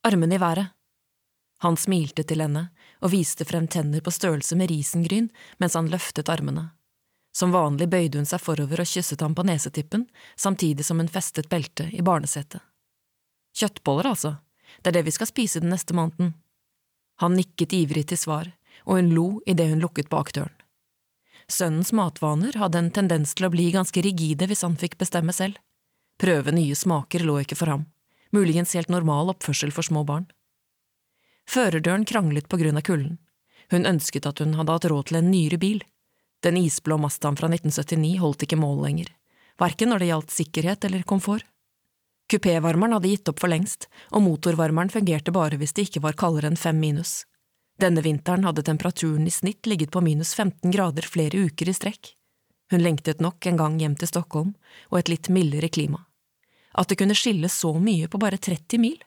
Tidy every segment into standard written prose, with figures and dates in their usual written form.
armene i været. Han smilte til henne og viste frem tenner på størrelse med risengryn mens han løftet armene. Som vanlig bøyde hun seg forover og kysset ham på nesetippen, samtidig som hun festet beltet i barnesetet. Kjøttboller altså, det er det vi skal spise den neste måneden. Han nikket ivrig til svar, og hun lo i det hun lukket bakdøren. Sønnens matvaner hadde en tendens til å bli ganske rigide hvis han fikk bestemme selv. Prøve nye smaker lå ikke for ham, muligens helt normal oppførsel for små barn. Førerdøren kranglet på grunn av kulden. Hun ønsket at hun hadde hatt råd til en nyere bil. Den isblå Mazdaen fra 1979 holdt ikke mål lenger, hverken når det gjaldt sikkerhet eller komfort. Kupévarmeren hadde gitt opp for lengst, og motorvarmeren fungerte bare hvis det ikke var kaldere enn 5 minus. Denne vinteren hadde temperaturen i snitt ligget på minus 15 grader flere uker i strekk. Hun lengtet nok en gang hjem til Stockholm, og et litt mildere klima. At det kunne skille så mye på bare 30 mil.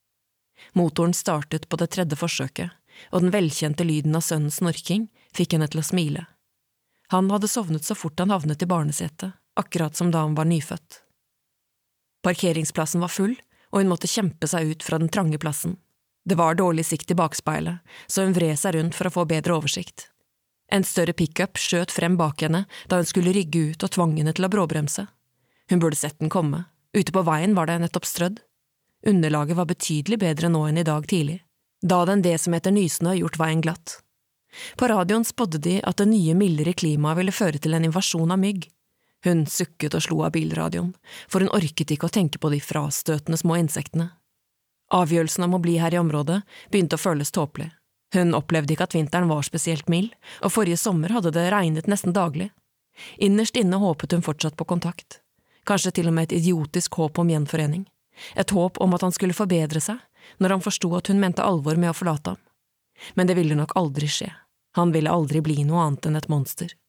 Motoren startet på det 3. forsøket, og den velkjente lyden av sønnens snorking fikk henne til å smile. Han hadde sovnet så fort han havnet i barnesetet, akkurat som da han var nyfødt. Parkeringsplassen var full, og hun måtte kjempe seg ut fra den trange plassen. Det var dårlig sikt i bakspeilet, så hun vred seg rundt for å få bedre oversikt. En større pick-up skjøt frem bak henne da hun skulle rygge ut og tvang henne til å bråbremse. Hun burde sett den komme. Ute på veien var det nettopp strødd. Underlaget var betydelig bedre nå enn i dag tidlig. Da hadde en decimeter nysnø gjort veien glatt. På radioen spådde de at det nye mildere klimaet ville føre til en invasjon av mygg. Hun sukket og slo av bilradioen, for hun orket ikke å tenke på de frastøtende små insektene. Avgjørelsen om å bli her i området begynte å føles tåpelig. Hun opplevde ikke at vinteren var spesielt mild, og forrige sommer hadde det regnet nesten daglig. Innerst inne håpet hun fortsatt på kontakt. Kanskje til og med et idiotisk håp om gjenforening. Et håp om at han skulle forbedre seg, når han forstod at hun mente alvor med å forlate ham. Men det ville nok aldri skje. Han ville aldri bli noe annet enn et monster.